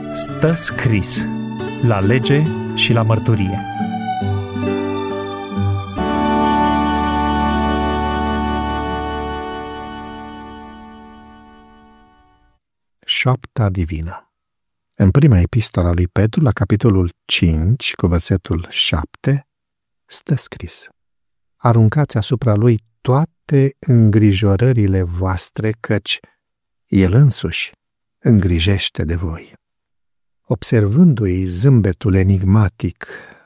Stă scris la lege și la mărturie. Șoapta divină. În prima epistolă a lui Petru, la capitolul 5, cu versetul 7, stă scris: aruncați asupra lui toate îngrijorările voastre, căci el însuși îngrijește de voi. Observându-i zâmbetul enigmatic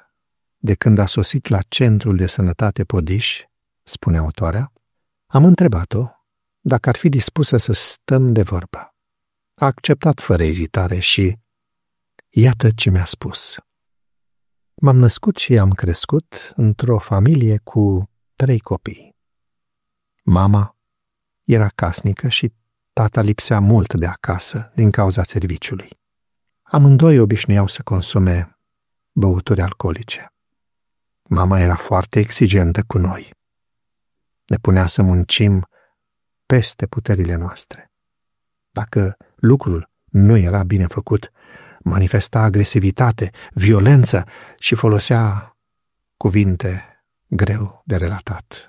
de când a sosit la centrul de sănătate Podiș, spune autoarea, am întrebat-o dacă ar fi dispusă să stăm de vorbă. A acceptat fără ezitare și iată ce mi-a spus. M-am născut și am crescut într-o familie cu 3 copii. Mama era casnică și tata lipsea mult de acasă din cauza serviciului. Amândoi obișnuiau să consume băuturi alcoolice. Mama era foarte exigentă cu noi. Ne punea să muncim peste puterile noastre. Dacă lucrul nu era bine făcut, manifesta agresivitate, violență și folosea cuvinte greu de relatat.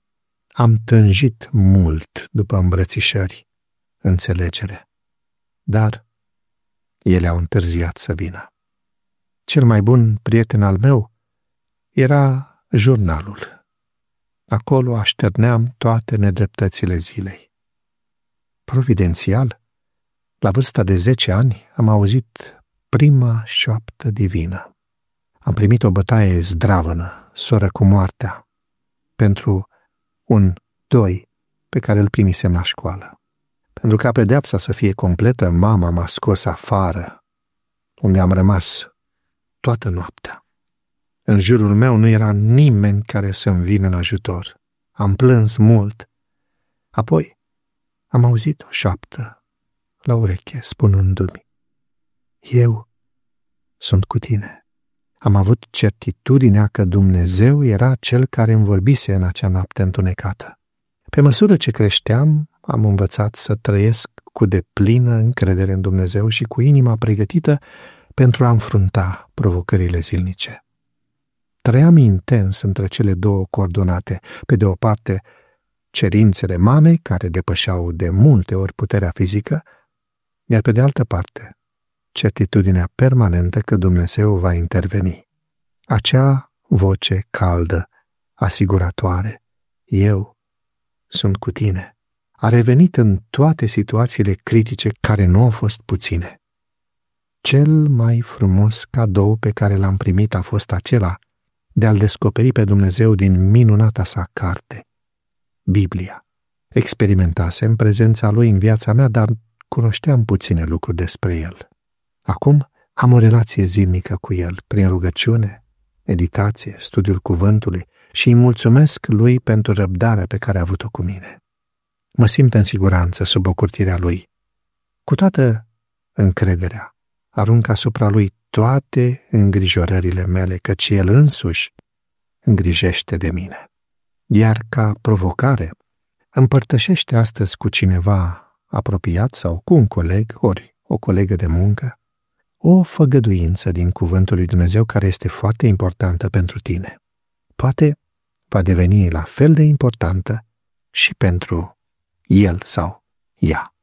Am tânjit mult după îmbrățișări, înțelegere, dar ele au întârziat să vină. Cel mai bun prieten al meu era jurnalul. Acolo așterneam toate nedreptățile zilei. Providențial, la vârsta de 10 ani, am auzit prima șoaptă divină. Am primit o bătaie zdravănă, soră cu moartea, pentru un 2 pe care îl primisem la școală. Pentru ca pedeapsa să fie completă, mama m-a scos afară, unde am rămas toată noaptea. În jurul meu nu era nimeni care să-mi vină în ajutor. Am plâns mult. Apoi am auzit o șoaptă la ureche, spunându-mi: eu sunt cu tine. Am avut certitudinea că Dumnezeu era Cel care îmi vorbise în acea noapte întunecată. Pe măsură ce creșteam, am învățat să trăiesc cu deplină încredere în Dumnezeu și cu inima pregătită pentru a înfrunta provocările zilnice. Trăiam intens între cele 2 coordonate, pe de o parte cerințele mamei, care depășeau de multe ori puterea fizică, iar pe de altă parte certitudinea permanentă că Dumnezeu va interveni. Acea voce caldă, asiguratoare, eu sunt cu tine, a revenit în toate situațiile critice, care nu au fost puține. Cel mai frumos cadou pe care l-am primit a fost acela de a-L descoperi pe Dumnezeu din minunata sa carte, Biblia. Experimentasem prezența Lui în viața mea, dar cunoșteam puține lucruri despre El. Acum am o relație zilnică cu El, prin rugăciune, meditație, studiul cuvântului și îi mulțumesc Lui pentru răbdarea pe care a avut-o cu mine. Mă simt în siguranță sub ocurtirea Lui. Cu toată încrederea, arunc asupra Lui toate îngrijorările mele, căci El însuși îngrijește de mine. Iar ca provocare, împărtășește astăzi cu cineva apropiat sau cu un coleg, ori o colegă de muncă, o făgăduință din cuvântul lui Dumnezeu care este foarte importantă pentru tine. Poate va deveni la fel de importantă și pentru el sau ea.